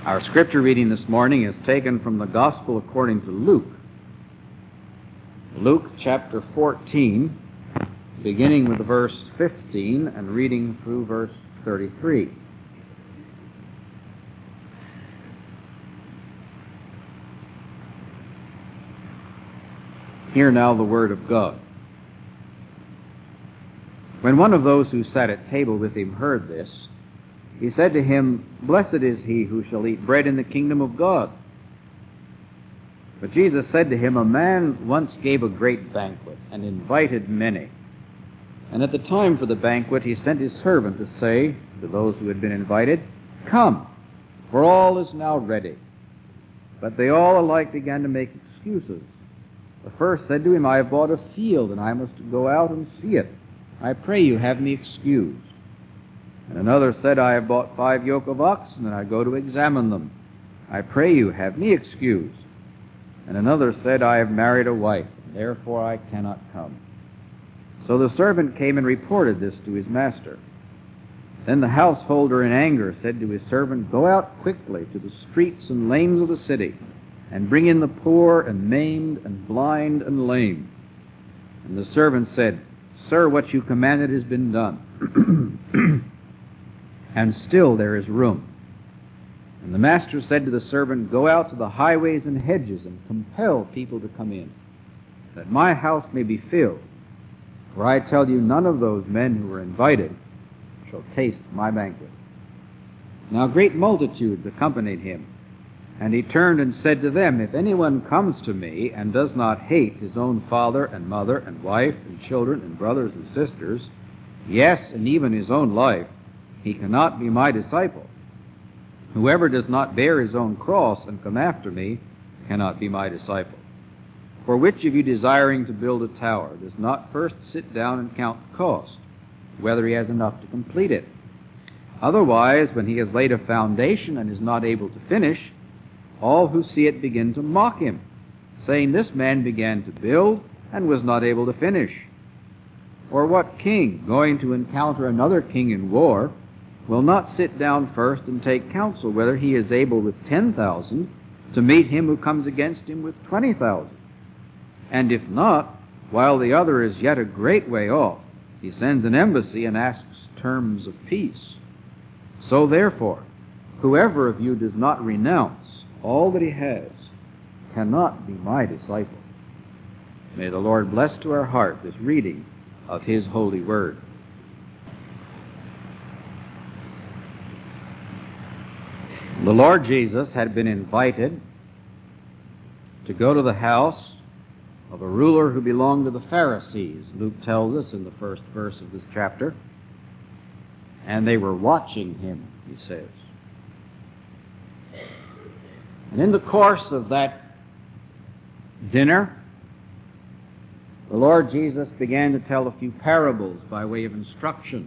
Our scripture reading this morning is taken from the Gospel according to Luke. Luke chapter 14, beginning with verse 15 and reading through verse 33. Hear now the word of God. When one of those who sat at table with him heard this, he said to him, "Blessed is he who shall eat bread in the kingdom of God." But Jesus said to him, "A man once gave a great banquet and invited many. And at the time for the banquet he sent his servant to say to those who had been invited, 'Come, for all is now ready.' But they all alike began to make excuses. The first said to him, 'I have bought a field, and I must go out and see it. I pray you, have me excused.' And another said, 'I have bought 5 yoke of oxen, and I go to examine them. I pray you, have me excused.' And another said, 'I have married a wife, and therefore I cannot come.' So the servant came and reported this to his master. Then the householder in anger said to his servant, 'Go out quickly to the streets and lanes of the city, and bring in the poor and maimed and blind and lame.' And the servant said, 'Sir, what you commanded has been done.' And still there is room. And the master said to the servant, 'Go out to the highways and hedges and compel people to come in, that my house may be filled. For I tell you, none of those men who were invited shall taste my banquet.' Now great multitudes accompanied him. And he turned and said to them, 'If anyone comes to me and does not hate his own father and mother and wife and children and brothers and sisters, yes, and even his own life, he cannot be my disciple. Whoever does not bear his own cross and come after me cannot be my disciple. For which of you desiring to build a tower does not first sit down and count the cost, whether he has enough to complete it? Otherwise, when he has laid a foundation and is not able to finish, all who see it begin to mock him, saying, This man began to build and was not able to finish. Or what king, going to encounter another king in war, will not sit down first and take counsel whether he is able with 10,000 to meet him who comes against him with 20,000? And if not, while the other is yet a great way off, he sends an embassy and asks terms of peace. So therefore, whoever of you does not renounce all that he has cannot be my disciple." May the Lord bless to our heart this reading of his holy word. The Lord Jesus had been invited to go to the house of a ruler who belonged to the Pharisees. Luke tells us in the first verse of this chapter. And they were watching him, he says. And in the course of that dinner, the Lord Jesus began to tell a few parables by way of instruction.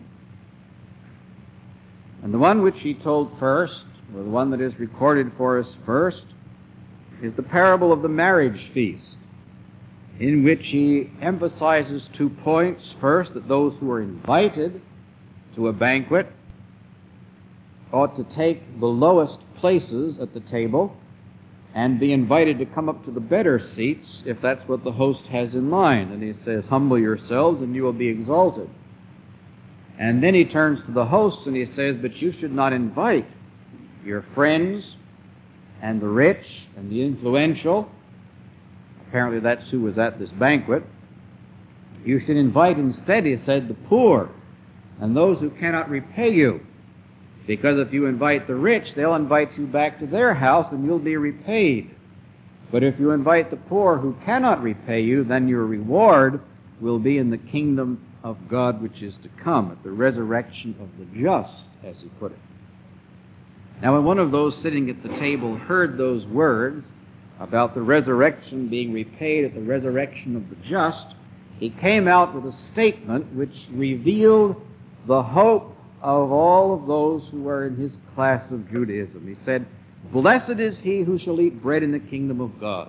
And the one which he told first, or the one that is recorded for us first, is the parable of the marriage feast, in which he emphasizes 2 points. First, that those who are invited to a banquet ought to take the lowest places at the table and be invited to come up to the better seats if that's what the host has in mind. And he says, "Humble yourselves and you will be exalted." And then he turns to the hosts and he says, "But you should not invite your friends and the rich and the influential." Apparently that's who was at this banquet. "You should invite instead," he said, "the poor and those who cannot repay you. Because if you invite the rich, they'll invite you back to their house and you'll be repaid. But if you invite the poor who cannot repay you, then your reward will be in the kingdom of God which is to come, at the resurrection of the just," as he put it. Now when one of those sitting at the table heard those words about the resurrection being repaid at the resurrection of the just, he came out with a statement which revealed the hope of all of those who were in his class of Judaism. He said, "Blessed is he who shall eat bread in the kingdom of God."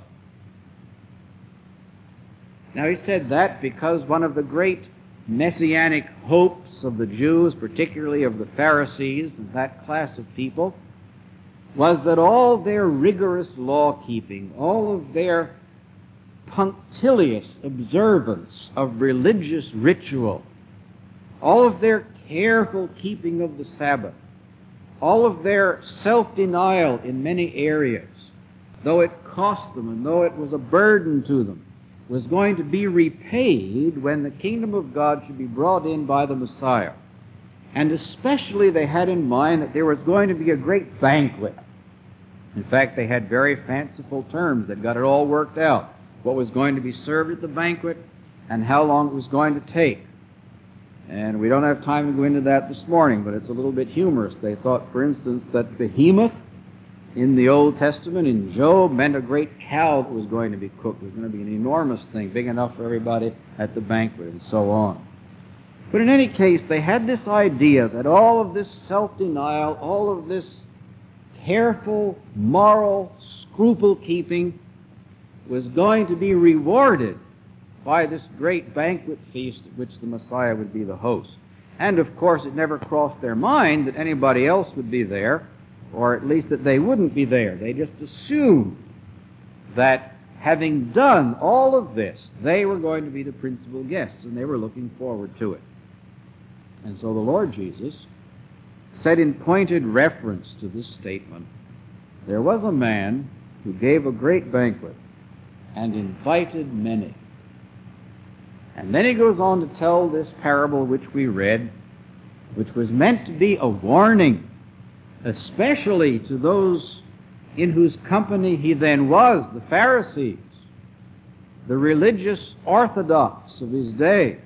Now he said that because one of the great messianic hopes of the Jews, particularly of the Pharisees and that class of people, was that all their rigorous law-keeping, all of their punctilious observance of religious ritual, all of their careful keeping of the Sabbath, all of their self-denial in many areas, though it cost them and though it was a burden to them, was going to be repaid when the kingdom of God should be brought in by the Messiah. And especially they had in mind that there was going to be a great banquet. In fact, they had very fanciful terms that got it all worked out. What was going to be served at the banquet and how long it was going to take. And we don't have time to go into that this morning, but it's a little bit humorous. They thought, for instance, that behemoth in the Old Testament, in Job, meant a great cow that was going to be cooked. It was going to be an enormous thing, big enough for everybody at the banquet, and so on. But in any case, they had this idea that all of this self-denial, all of this careful, moral, scruple-keeping was going to be rewarded by this great banquet feast at which the Messiah would be the host. And of course, it never crossed their mind that anybody else would be there, or at least that they wouldn't be there. They just assumed that having done all of this, they were going to be the principal guests, and they were looking forward to it. And so the Lord Jesus said in pointed reference to this statement, there was a man who gave a great banquet and invited many. And then he goes on to tell this parable which we read, which was meant to be a warning, especially to those in whose company he then was, the Pharisees, the religious orthodox of his day,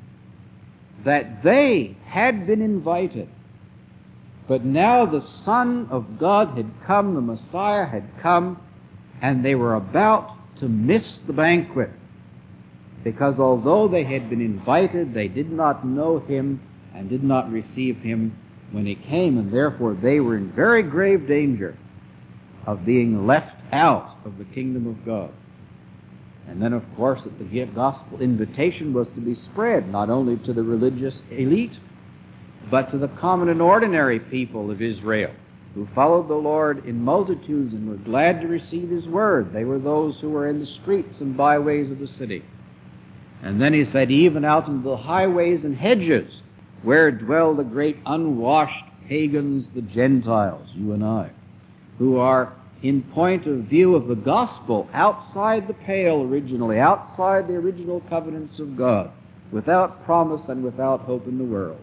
that they had been invited, but now the Son of God had come, the Messiah had come, and they were about to miss the banquet, because although they had been invited, they did not know him and did not receive him when he came, and therefore they were in very grave danger of being left out of the kingdom of God. And then, of course, that the gospel invitation was to be spread not only to the religious elite, but to the common and ordinary people of Israel, who followed the Lord in multitudes and were glad to receive his word. They were those who were in the streets and byways of the city. And then he said, even out into the highways and hedges, where dwell the great unwashed pagans, the Gentiles, you and I, who are in point of view of the gospel outside the pale originally, outside the original covenants of God, without promise and without hope in the world.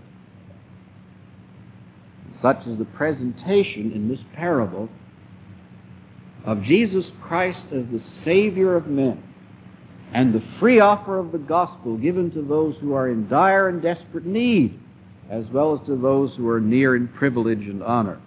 Such is the presentation in this parable of Jesus Christ as the Savior of men, and the free offer of the gospel given to those who are in dire and desperate need, as well as to those who are near in privilege and honor.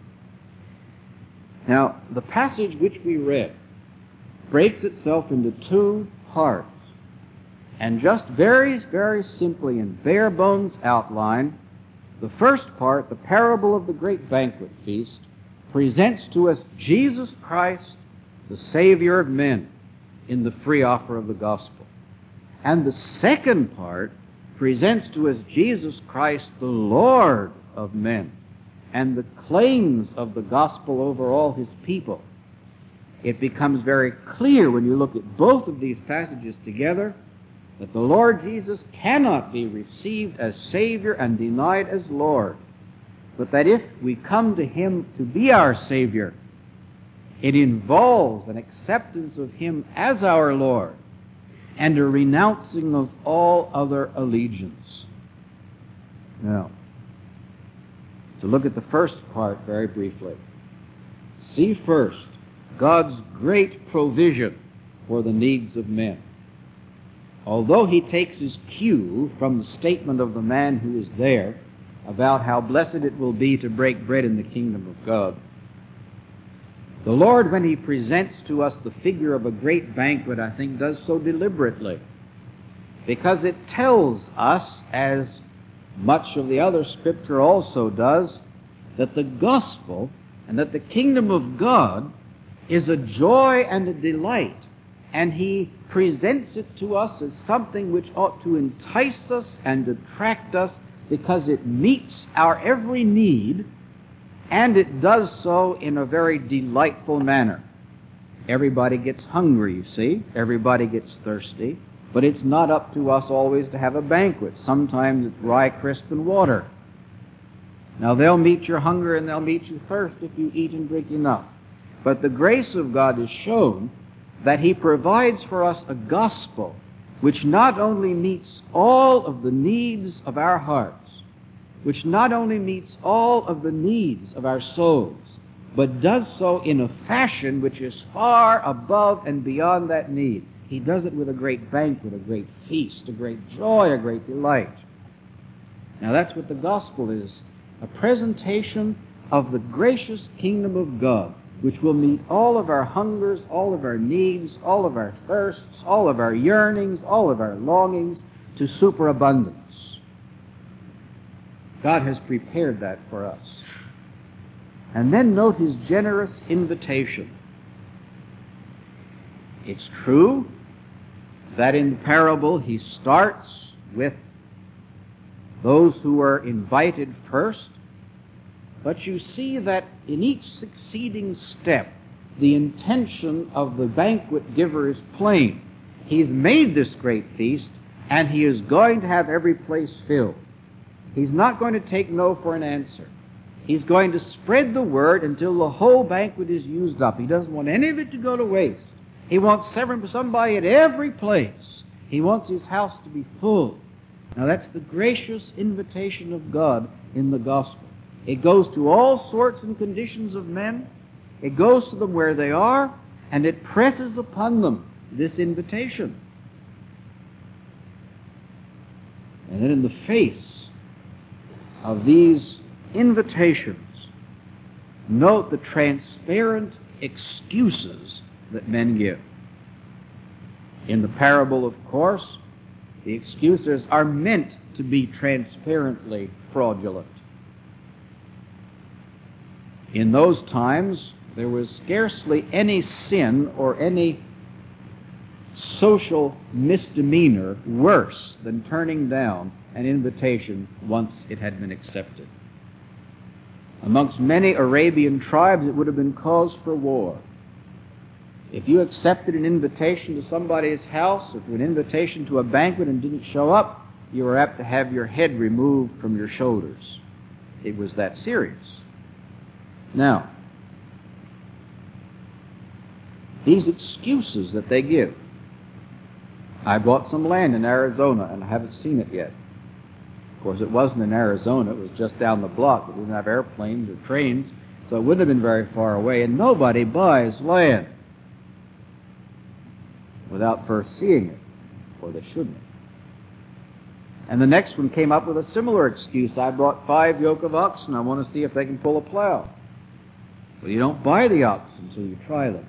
Now, the passage which we read breaks itself into two parts, and just very, very simply in bare bones outline, the first part, the parable of the great banquet feast, presents to us Jesus Christ, the Savior of men, in the free offer of the gospel. And the second part presents to us Jesus Christ, the Lord of men, and the claims of the gospel over all his people. It becomes very clear when you look at both of these passages together that the Lord Jesus cannot be received as Savior and denied as Lord, but that if we come to him to be our Savior, it involves an acceptance of him as our Lord and a renouncing of all other allegiance. Now, to look at the first part very briefly. See first God's great provision for the needs of men. Although he takes his cue from the statement of the man who is there about how blessed it will be to break bread in the kingdom of God, the Lord, when he presents to us the figure of a great banquet, I think does so deliberately, because it tells us, as much of the other Scripture also does, that the gospel and that the kingdom of God is a joy and a delight, and he presents it to us as something which ought to entice us and attract us because it meets our every need And it does so in a very delightful manner. Everybody gets hungry, you see. Everybody gets thirsty. But it's not up to us always to have a banquet. Sometimes it's rye, crisp, and water. Now, they'll meet your hunger and they'll meet your thirst if you eat and drink enough. But the grace of God is shown that He provides for us a gospel which not only meets all of the needs of our hearts, which not only meets all of the needs of our souls, but does so in a fashion which is far above and beyond that need. He does it with a great banquet, a great feast, a great joy, a great delight. Now that's what the gospel is, a presentation of the gracious kingdom of God, which will meet all of our hungers, all of our needs, all of our thirsts, all of our yearnings, all of our longings to superabundance. God has prepared that for us. And then note His generous invitation. It's true that in the parable He starts with those who are invited first, but you see that in each succeeding step, the intention of the banquet giver is plain. He's made this great feast, and He is going to have every place filled. He's not going to take no for an answer. He's going to spread the word until the whole banquet is used up. He doesn't want any of it to go to waste. He wants somebody at every place. He wants His house to be full. Now that's the gracious invitation of God in the gospel. It goes to all sorts and conditions of men. It goes to them where they are, and it presses upon them this invitation. And then in the face of these invitations, note the transparent excuses that men give. In the parable, of course, the excuses are meant to be transparently fraudulent. In those times, there was scarcely any sin or any social misdemeanor worse than turning down an invitation once it had been accepted. Amongst many Arabian tribes, it would have been cause for war. If you accepted an invitation to somebody's house, or to an invitation to a banquet and didn't show up, you were apt to have your head removed from your shoulders. It was that serious. Now, these excuses that they give. I bought some land in Arizona and I haven't seen it yet. Of course, it wasn't in Arizona. It was just down the block. It didn't have airplanes or trains, so it wouldn't have been very far away. And nobody buys land without first seeing it, or they shouldn't. And the next one came up with a similar excuse. I bought 5 yoke of oxen. I want to see if they can pull a plow. Well, you don't buy the oxen until you try them.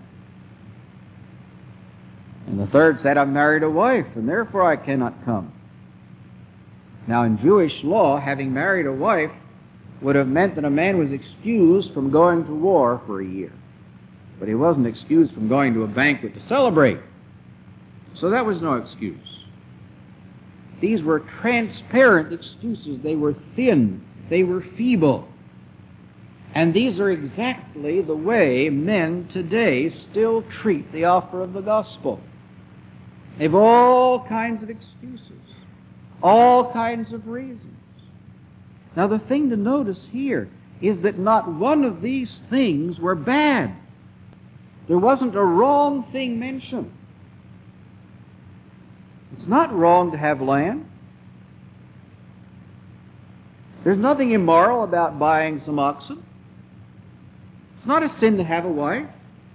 And the third said, I married a wife, and therefore I cannot come. Now, in Jewish law, having married a wife would have meant that a man was excused from going to war for a year. But he wasn't excused from going to a banquet to celebrate. So that was no excuse. These were transparent excuses. They were thin. They were feeble. And these are exactly the way men today still treat the offer of the gospel. They have all kinds of excuses, all kinds of reasons. Now the thing to notice here is that not one of these things were bad. There wasn't a wrong thing mentioned. It's not wrong to have land. There's nothing immoral about buying some oxen. It's not a sin to have a wife.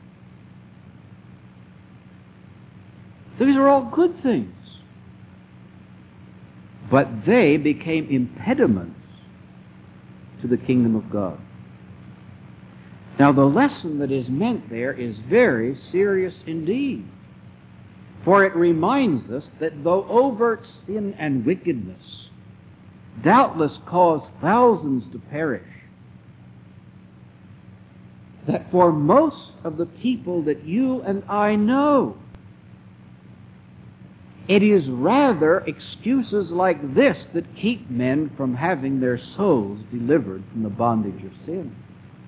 These are all good things. But they became impediments to the kingdom of God. Now the lesson that is meant there is very serious indeed. For it reminds us that though overt sin and wickedness doubtless cause thousands to perish, that for most of the people that you and I know, it is rather excuses like this that keep men from having their souls delivered from the bondage of sin.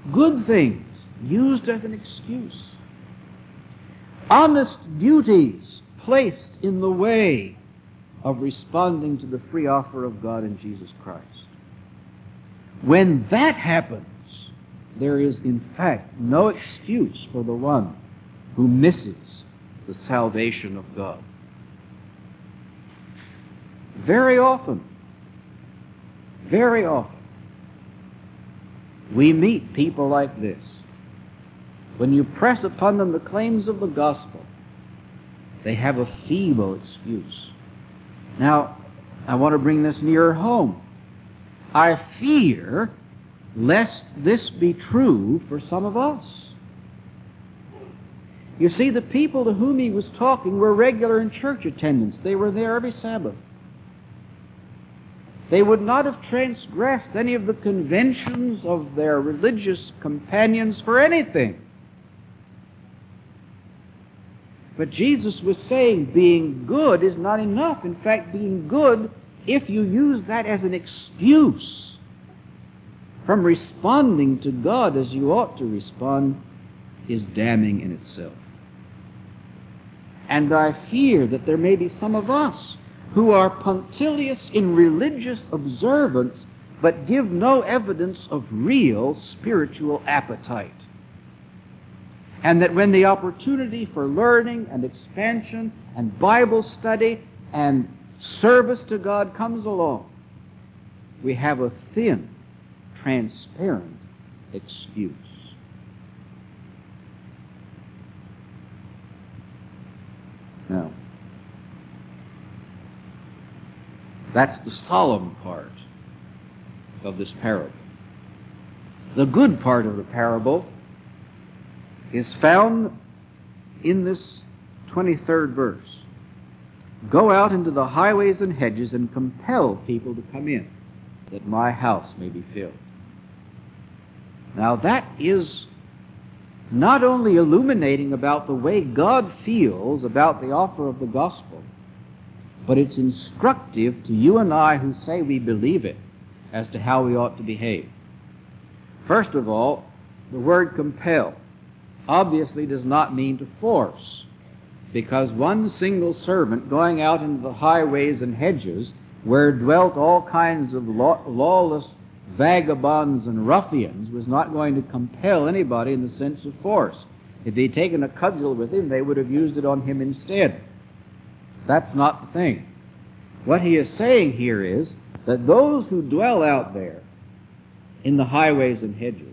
good things used as an excuse, honest duties placed in the way of responding to the free offer of God in Jesus Christ. When that happens, there is in fact no excuse for the one who misses the salvation of God. Very often, we meet people like this. When you press upon them the claims of the gospel, they have a feeble excuse. Now, I want to bring this nearer home. I fear lest this be true for some of us. You see, the people to whom he was talking were regular in church attendance. They were there every Sabbath. They would not have transgressed any of the conventions of their religious companions for anything. But Jesus was saying being good is not enough. In fact, being good, if you use that as an excuse from responding to God as you ought to respond, is damning in itself. And I fear that there may be some of us who are punctilious in religious observance, but give no evidence of real spiritual appetite. And that when the opportunity for learning and expansion and Bible study and service to God comes along, we have a thin, transparent excuse. Now, that's the solemn part of this parable. The good part of the parable is found in this 23rd verse. Go out into the highways and hedges and compel people to come in, that my house may be filled. Now that is not only illuminating about the way God feels about the offer of the gospel, but it's instructive to you and I who say we believe it as to how we ought to behave. First of all, the word compel obviously does not mean to force, because one single servant going out into the highways and hedges where dwelt all kinds of lawless vagabonds and ruffians was not going to compel anybody in the sense of force. If they'd taken a cudgel with him, they would have used it on him instead. That's not the thing. What he is saying here is that those who dwell out there in the highways and hedges,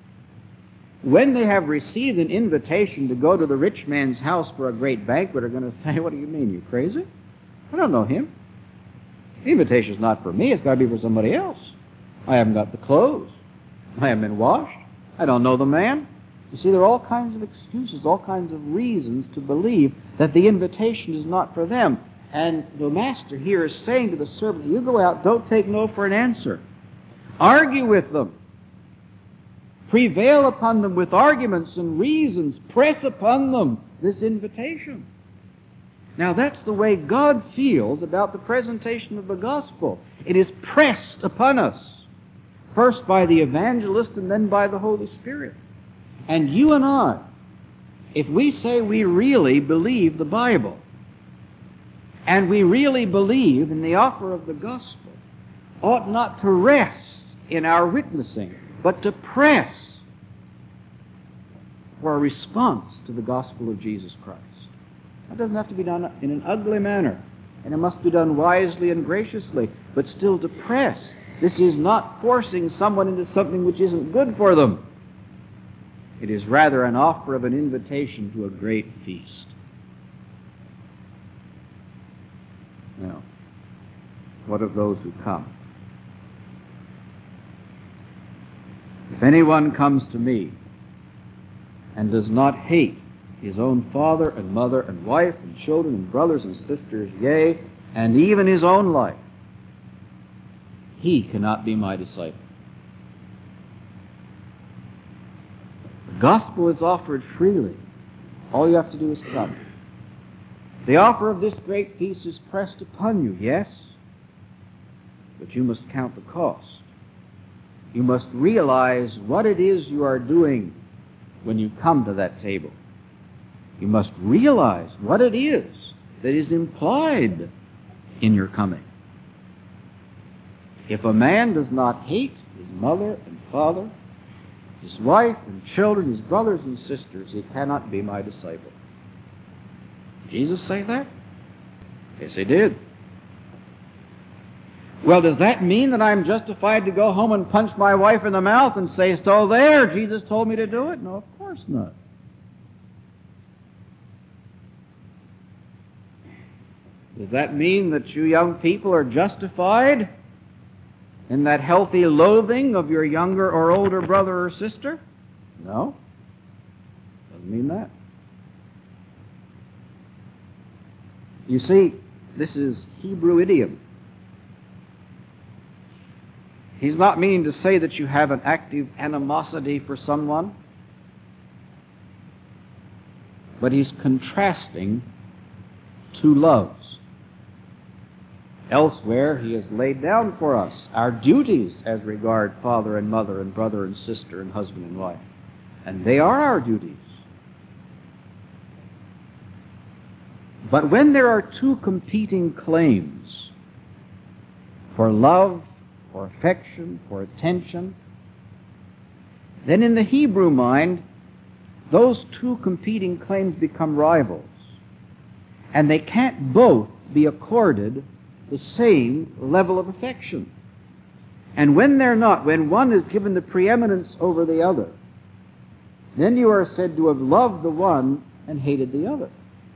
when they have received an invitation to go to the rich man's house for a great banquet, are going to say, what do you mean, you crazy? I don't know him. The invitation's not for me, it's got to be for somebody else. I haven't got the clothes. I haven't been washed. I don't know the man. You see, there are all kinds of excuses, all kinds of reasons to believe that the invitation is not for them. And the master here is saying to the servant, you go out, don't take no for an answer. Argue with them. Prevail upon them with arguments and reasons. Press upon them this invitation. Now that's the way God feels about the presentation of the gospel. It is pressed upon us, first by the evangelist and then by the Holy Spirit. And you and I, if we say we really believe the Bible, and we really believe in the offer of the gospel, ought not to rest in our witnessing, but to press for a response to the gospel of Jesus Christ. That doesn't have to be done in an ugly manner, and it must be done wisely and graciously, but still to press. This is not forcing someone into something which isn't good for them. It is rather an offer of an invitation to a great feast. Now, what of those who come? If anyone comes to me and does not hate his own father and mother and wife and children and brothers and sisters, yea, and even his own life, he cannot be my disciple. The gospel is offered freely. All you have to do is come. The offer of this great peace is pressed upon you, yes, but you must count the cost. You must realize what it is you are doing when you come to that table. You must realize what it is that is implied in your coming. If a man does not hate his mother and father, his wife and children, his brothers and sisters, he cannot be my disciple. Did Jesus say that? Yes, he did. Well, does that mean that I'm justified to go home and punch my wife in the mouth and say, so there, Jesus told me to do it? No, of course not. Does that mean that you young people are justified in that healthy loathing of your younger or older brother or sister? No. Doesn't mean that. You see, this is Hebrew idiom. He's not meaning to say that you have an active animosity for someone, but he's contrasting two loves. Elsewhere, he has laid down for us our duties as regard father and mother and brother and sister and husband and wife. And they are our duties. But when there are two competing claims for love, for affection, for attention, then in the Hebrew mind, those two competing claims become rivals. And they can't both be accorded the same level of affection. And when they're not, when one is given the preeminence over the other, then you are said to have loved the one and hated the other.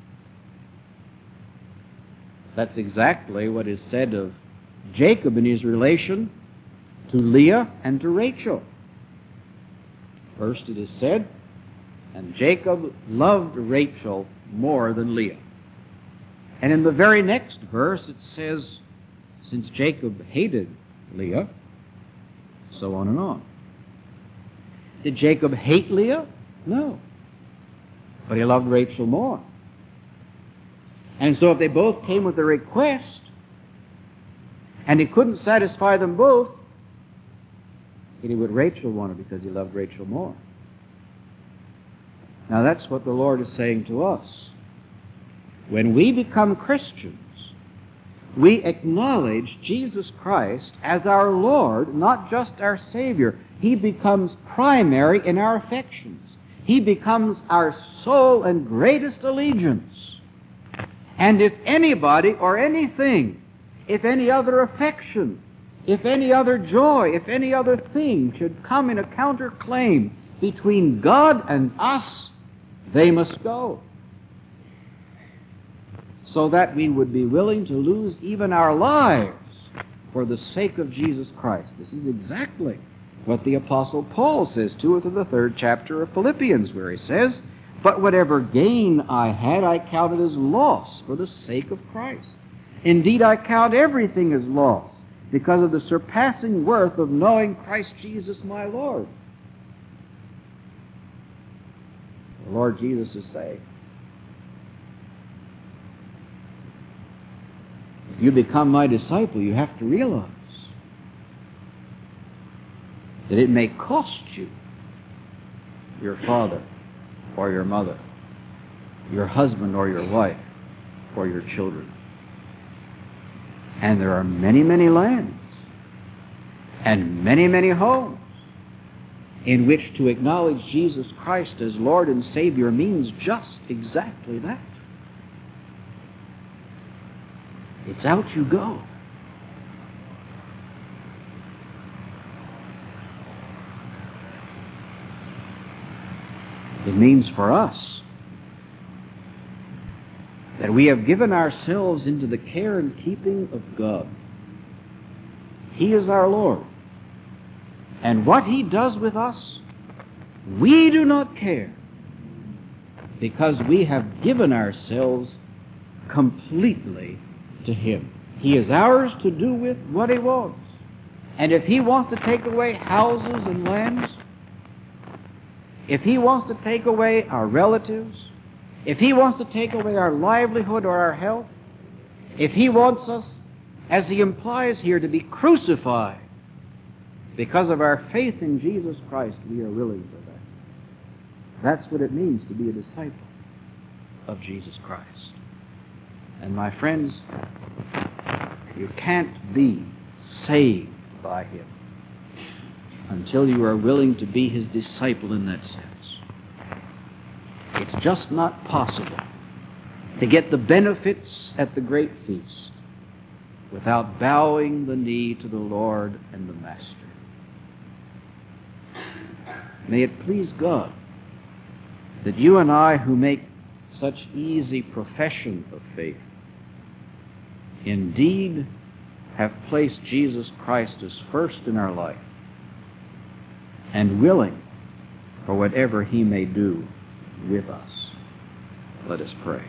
That's exactly what is said of Jacob in his relation to Leah and to Rachel. First it is said, and Jacob loved Rachel more than Leah. And in the very next verse it says, since Jacob hated Leah, so on and on. Did Jacob hate Leah? No. But he loved Rachel more. And so if they both came with a request, and he couldn't satisfy them both, he did what Rachel wanted because he loved Rachel more. Now that's what the Lord is saying to us. When we become Christians, we acknowledge Jesus Christ as our Lord, not just our Savior. He becomes primary in our affections. He becomes our sole and greatest allegiance. And if anybody or anything, if any other affection, if any other joy, if any other thing should come in a counterclaim between God and us, they must go. So that we would be willing to lose even our lives for the sake of Jesus Christ. This is exactly what the Apostle Paul says to us in the 3rd chapter of Philippians, where he says, but whatever gain I had, I counted as loss for the sake of Christ. Indeed, I count everything as loss because of the surpassing worth of knowing Christ Jesus my Lord. The Lord Jesus is saying, if you become my disciple, you have to realize that it may cost you your father or your mother, your husband or your wife, or your children. And there are many, many lands and many, many homes in which to acknowledge Jesus Christ as Lord and Savior means just exactly that. It's out you go. It means for us that we have given ourselves into the care and keeping of God. He is our Lord. And what He does with us, we do not care, because we have given ourselves completely to Him. He is ours to do with what He wants. And if He wants to take away houses and lands, if He wants to take away our relatives, if He wants to take away our livelihood or our health, if He wants us, as He implies here, to be crucified Because of our faith in Jesus Christ, we are willing for that. That's what it means to be a disciple of Jesus Christ. And my friends, you can't be saved by Him until you are willing to be His disciple in that sense. It's just not possible to get the benefits at the great feast without bowing the knee to the Lord and the Master. May it please God that you and I, who make such easy profession of faith, indeed have placed Jesus Christ as first in our life and willing for whatever He may do with us. Let us pray.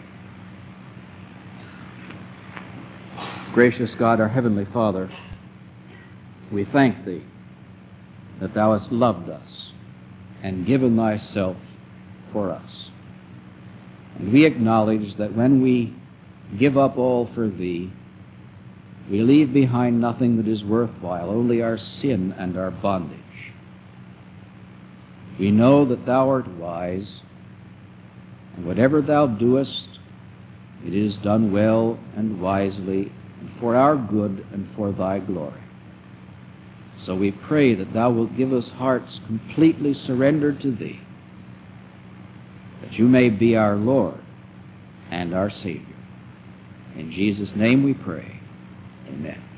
Gracious God, our Heavenly Father, we thank Thee that Thou hast loved us and given Thyself for us. And we acknowledge that when we give up all for Thee, we leave behind nothing that is worthwhile, only our sin and our bondage. We know that Thou art wise, and whatever Thou doest, it is done well and wisely, and for our good and for Thy glory. So we pray that Thou wilt give us hearts completely surrendered to Thee, that You may be our Lord and our Savior. In Jesus' name we pray. Amen.